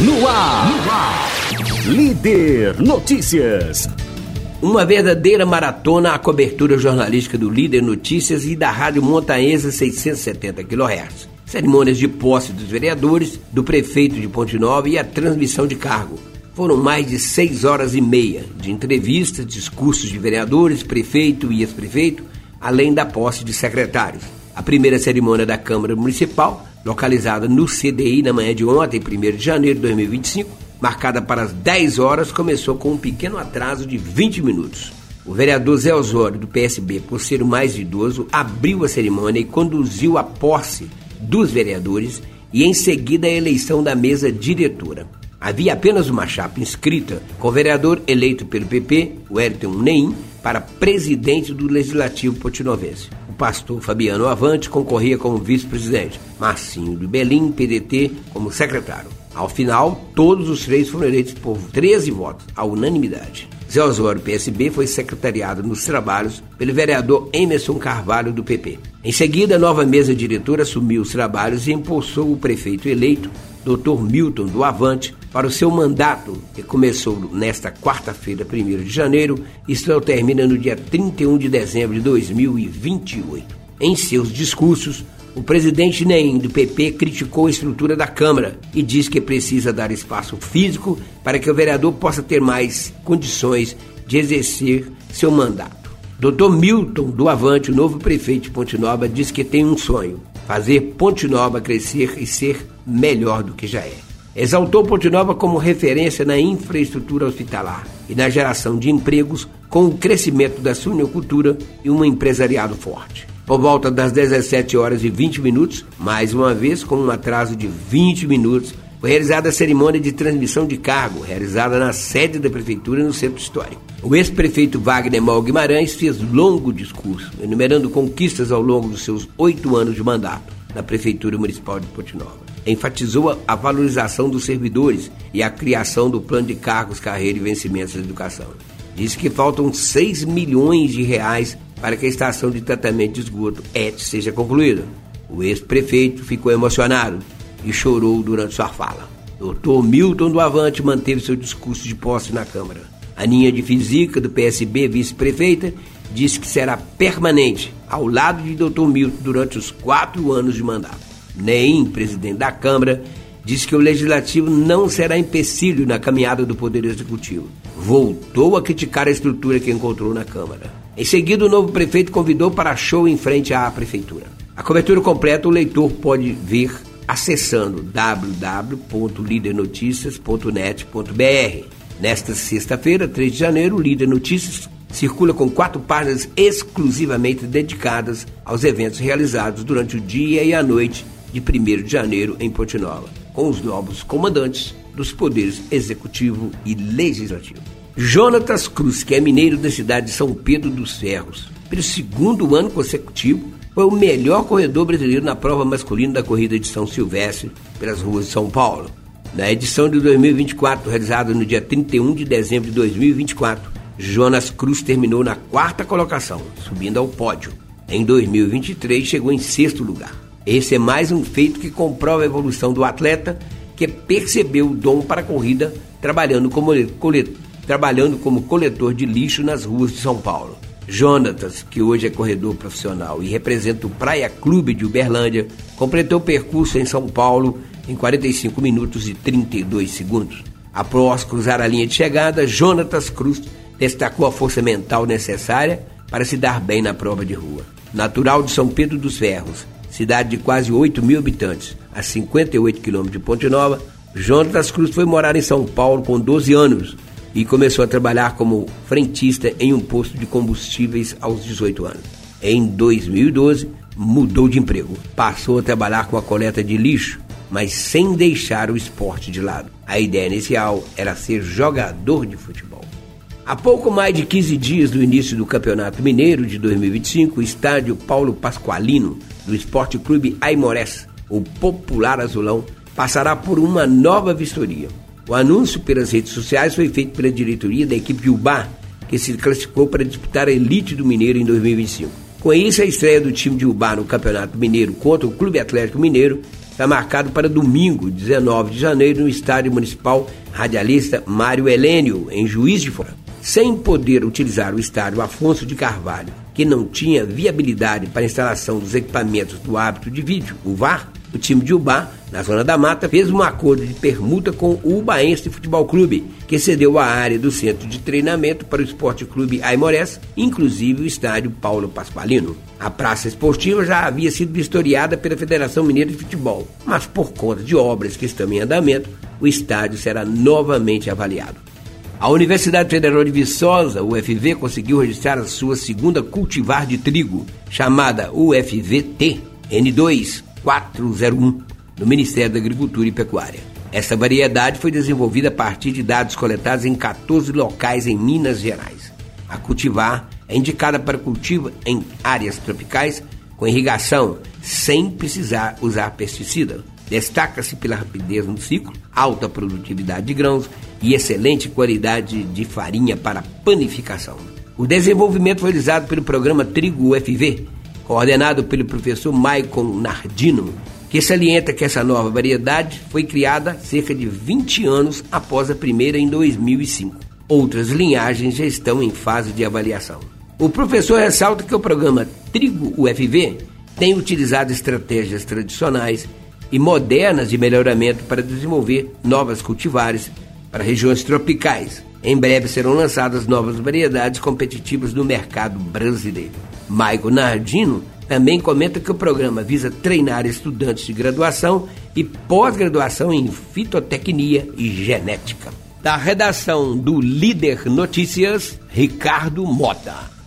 No ar. Líder Notícias. Uma verdadeira maratona à cobertura jornalística do Líder Notícias e da Rádio Montanhesa 670 kHz. Cerimônias de posse dos vereadores, do prefeito de Ponte Nova e a transmissão de cargo. Foram mais de 6 horas e meia de entrevistas, discursos de vereadores, prefeito e ex-prefeito, além da posse de secretários. A primeira cerimônia da Câmara Municipal, localizada no CDI na manhã de ontem, 1º de janeiro de 2025, marcada para as 10 horas, começou com um pequeno atraso de 20 minutos. O vereador Zé Osório, do PSB, por ser o mais idoso, abriu a cerimônia e conduziu a posse dos vereadores e, em seguida, a eleição da mesa diretora. Havia apenas uma chapa inscrita com o vereador eleito pelo PP, o Wellington Neim, para presidente do Legislativo Potinovense. O pastor Fabiano Avante concorria como vice-presidente, Marcinho do Belim, PDT, como secretário. Ao final, todos os 3 foram eleitos por 13 votos, à unanimidade. Zé Osório, PSB, foi secretariado nos trabalhos pelo vereador Emerson Carvalho, do PP. Em seguida, a nova mesa diretora assumiu os trabalhos e impulsou o prefeito eleito, Dr. Milton do Avante, para o seu mandato, que começou nesta quarta-feira, 1º de janeiro, e termina no dia 31 de dezembro de 2028. Em seus discursos, o presidente Neim, do PP, criticou a estrutura da Câmara e diz que precisa dar espaço físico para que o vereador possa ter mais condições de exercer seu mandato. Dr. Milton do Avante, o novo prefeito de Ponte Nova, diz que tem um sonho: fazer Ponte Nova crescer e ser melhor do que já é. Exaltou Ponte Nova como referência na infraestrutura hospitalar e na geração de empregos, com o crescimento da suinocultura e um empresariado forte. Por volta das 17 horas e 20 minutos, mais uma vez com um atraso de 20 minutos, foi realizada a cerimônia de transmissão de cargo, realizada na sede da Prefeitura no Centro Histórico. O ex-prefeito Wagner Mal Guimarães fez longo discurso, enumerando conquistas ao longo dos seus 8 anos de mandato na Prefeitura Municipal de Ponte Nova. Enfatizou a valorização dos servidores e a criação do plano de cargos, carreira e vencimentos da educação. Disse que faltam 6 milhões de reais para que a estação de tratamento de esgoto ET seja concluída. O ex-prefeito ficou emocionado e chorou durante sua fala. Dr. Milton do Avante manteve seu discurso de posse na Câmara. Aninha de Fisica, do PSB, vice-prefeita, disse que será permanente ao lado de Dr. Milton durante os 4 anos de mandato. Neim, presidente da Câmara, disse que o Legislativo não será empecilho na caminhada do Poder Executivo. Voltou a criticar a estrutura que encontrou na Câmara. Em seguida, o novo prefeito convidou para show em frente à Prefeitura. A cobertura completa o leitor pode ver acessando www.lidernoticias.net.br. Nesta sexta-feira, 3 de janeiro, o Líder Notícias circula com 4 páginas exclusivamente dedicadas aos eventos realizados durante o dia e a noite de 1º de janeiro em Ponte Nova, com os novos comandantes dos poderes executivo e legislativo. Jonatas Cruz, que é mineiro da cidade de São Pedro dos Ferros, pelo 2º ano consecutivo, foi o melhor corredor brasileiro na prova masculina da corrida de São Silvestre pelas ruas de São Paulo. Na edição de 2024, realizada no dia 31 de dezembro de 2024, Jonas Cruz terminou na 4ª colocação, subindo ao pódio. Em 2023, chegou em 6º lugar. Esse é mais um feito que comprova a evolução do atleta, que percebeu o dom para a corrida, trabalhando como coletor de lixo nas ruas de São Paulo. Jonatas, que hoje é corredor profissional e representa o Praia Clube de Uberlândia, completou o percurso em São Paulo em 45 minutos e 32 segundos. Após cruzar a linha de chegada, Jonatas Cruz destacou a força mental necessária para se dar bem na prova de rua. Natural de São Pedro dos Ferros, cidade de quase 8 mil habitantes, a 58 quilômetros de Ponte Nova, Jonatas Cruz foi morar em São Paulo com 12 anos e começou a trabalhar como frentista em um posto de combustíveis aos 18 anos. Em 2012, mudou de emprego. Passou a trabalhar com a coleta de lixo, mas sem deixar o esporte de lado. A ideia inicial era ser jogador de futebol. Há pouco mais de 15 dias do início do Campeonato Mineiro de 2025, o estádio Paulo Pasqualino, do Esporte Clube Aimorés, o popular azulão, passará por uma nova vistoria. O anúncio pelas redes sociais foi feito pela diretoria da equipe de Ubá, que se classificou para disputar a elite do Mineiro em 2025. Com isso, a estreia do time de Ubá no Campeonato Mineiro contra o Clube Atlético Mineiro está marcado para domingo, 19 de janeiro, no Estádio Municipal Radialista Mário Helênio, em Juiz de Fora. Sem poder utilizar o estádio Afonso de Carvalho, que não tinha viabilidade para a instalação dos equipamentos do árbitro de vídeo, o VAR, o time de Ubá, na Zona da Mata, fez um acordo de permuta com o Ubaense Futebol Clube, que cedeu a área do centro de treinamento para o Esporte Clube Aimorés, inclusive o estádio Paulo Paspalino. A praça esportiva já havia sido vistoriada pela Federação Mineira de Futebol, mas por conta de obras que estão em andamento, o estádio será novamente avaliado. A Universidade Federal de Viçosa, UFV, conseguiu registrar a sua segunda cultivar de trigo, chamada UFV-T N2401, no Ministério da Agricultura e Pecuária. Essa variedade foi desenvolvida a partir de dados coletados em 14 locais em Minas Gerais. A cultivar é indicada para cultivo em áreas tropicais com irrigação, sem precisar usar pesticida. Destaca-se pela rapidez no ciclo, alta produtividade de grãos e excelente qualidade de farinha para panificação. O desenvolvimento foi realizado pelo programa Trigo UFV, coordenado pelo professor Maicon Nardino, que salienta que essa nova variedade foi criada cerca de 20 anos após a primeira em 2005. Outras linhagens já estão em fase de avaliação. O professor ressalta que o programa Trigo UFV tem utilizado estratégias tradicionais e modernas de melhoramento para desenvolver novas cultivares para regiões tropicais. Em breve serão lançadas novas variedades competitivas no mercado brasileiro. Maicon Nardino também comenta que o programa visa treinar estudantes de graduação e pós-graduação em fitotecnia e genética. Da redação do Líder Notícias, Ricardo Mota.